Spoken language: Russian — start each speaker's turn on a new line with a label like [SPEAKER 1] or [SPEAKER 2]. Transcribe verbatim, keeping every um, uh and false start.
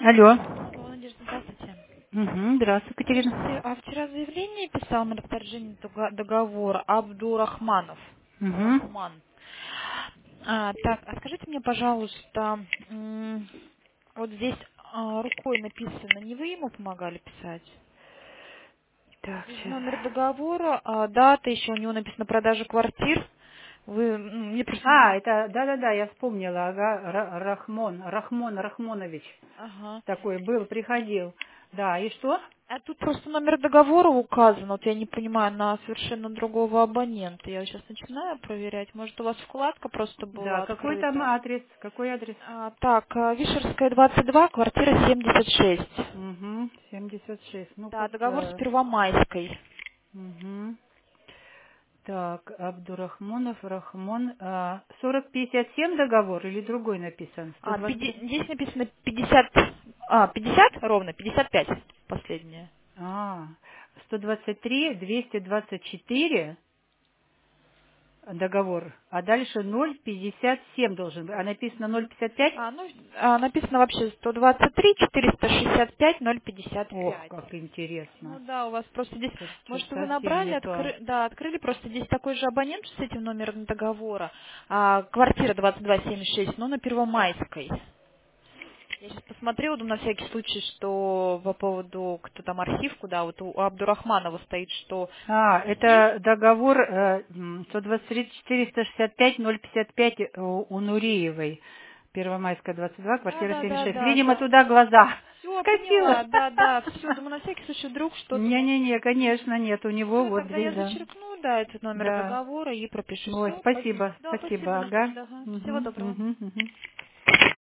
[SPEAKER 1] Алло.
[SPEAKER 2] Алло, Надежда, здравствуйте.
[SPEAKER 1] Угу, здравствуй,
[SPEAKER 2] Скажите,
[SPEAKER 1] Катерина.
[SPEAKER 2] а вчера заявление писал на расторжение дога- договора Абдурахманов.
[SPEAKER 1] Угу.
[SPEAKER 2] Рахман. А, так, а скажите мне, пожалуйста, м, вот здесь а, рукой написано, не вы ему помогали писать?
[SPEAKER 1] Так,
[SPEAKER 2] Здесь
[SPEAKER 1] сейчас.
[SPEAKER 2] номер договора, а дата, еще у него написано продажа квартир. Вы, м, мне просто...
[SPEAKER 1] А, это, да-да-да, я вспомнила, ага, Ра- Рахмон, Рахмон Рахмонович
[SPEAKER 2] Ага.
[SPEAKER 1] такой был, приходил. Да, и что?
[SPEAKER 2] А тут просто номер договора указан, вот я не понимаю, на совершенно другого абонента. Я сейчас начинаю проверять. Может, у вас вкладка просто
[SPEAKER 1] Да,
[SPEAKER 2] была
[SPEAKER 1] какой там
[SPEAKER 2] открыта?
[SPEAKER 1] адрес? Какой адрес?
[SPEAKER 2] А, так, а, Вишерская, двадцать два, квартира семьдесят шесть.
[SPEAKER 1] Угу, семьдесят шесть.
[SPEAKER 2] Да,
[SPEAKER 1] Ну-ка,
[SPEAKER 2] договор с
[SPEAKER 1] так.
[SPEAKER 2] Первомайской.
[SPEAKER 1] Угу. Так, Абдурахмонов, Рахмон. А, сорок пятьдесят семь договор или другой написан?
[SPEAKER 2] А,
[SPEAKER 1] сто двадцать
[SPEAKER 2] пяти-
[SPEAKER 1] три.
[SPEAKER 2] здесь написано пятьдесят, а, пятьдесят ровно, пятьдесят пять последнее.
[SPEAKER 1] А, сто двадцать три, двести двадцать четыре. Договор, а дальше ноль пятьдесят семь должен быть. А написано ноль пятьдесят пять?
[SPEAKER 2] А, ну, а, написано вообще сто двадцать три, четыреста шестьдесят пять, ноль пятьдесят
[SPEAKER 1] Ох,
[SPEAKER 2] пять.
[SPEAKER 1] как
[SPEAKER 2] Ну
[SPEAKER 1] интересно.
[SPEAKER 2] да, у вас просто здесь,
[SPEAKER 1] Что-то
[SPEAKER 2] может, вы
[SPEAKER 1] совсем
[SPEAKER 2] набрали,
[SPEAKER 1] не то.
[SPEAKER 2] откры- да, открыли, просто здесь такой же абонент с этим номером договора. А, квартира двадцать два семьдесят шесть, но на Первомайской. Я сейчас посмотрела, думаю, на всякий случай, что по поводу, кто там архив, куда вот у Абдурахманова стоит, что
[SPEAKER 1] А,
[SPEAKER 2] архив.
[SPEAKER 1] это договор э, м, сто двадцать три четыреста шестьдесят пять ноль пятьдесят пять у у Нуриевой. Первомайская, двадцать два,
[SPEAKER 2] Да,
[SPEAKER 1] квартира
[SPEAKER 2] да,
[SPEAKER 1] семьдесят
[SPEAKER 2] да,
[SPEAKER 1] шесть.
[SPEAKER 2] да,
[SPEAKER 1] Видимо,
[SPEAKER 2] да.
[SPEAKER 1] туда глаза
[SPEAKER 2] Все,
[SPEAKER 1] скосила.
[SPEAKER 2] поняла, да, да, все, думаю, на всякий случай вдруг что-то может.
[SPEAKER 1] Не-не-не, конечно, нет. У него
[SPEAKER 2] Все,
[SPEAKER 1] вот
[SPEAKER 2] тогда я
[SPEAKER 1] здесь, да.
[SPEAKER 2] зачеркну, да, этот номер
[SPEAKER 1] Да.
[SPEAKER 2] договора и пропишу.
[SPEAKER 1] Ой,
[SPEAKER 2] Все, спасибо.
[SPEAKER 1] спасибо,
[SPEAKER 2] Да,
[SPEAKER 1] спасибо,
[SPEAKER 2] спасибо,
[SPEAKER 1] ага.
[SPEAKER 2] Надежда. Ага. Всего
[SPEAKER 1] Угу,
[SPEAKER 2] доброго.
[SPEAKER 1] угу, угу.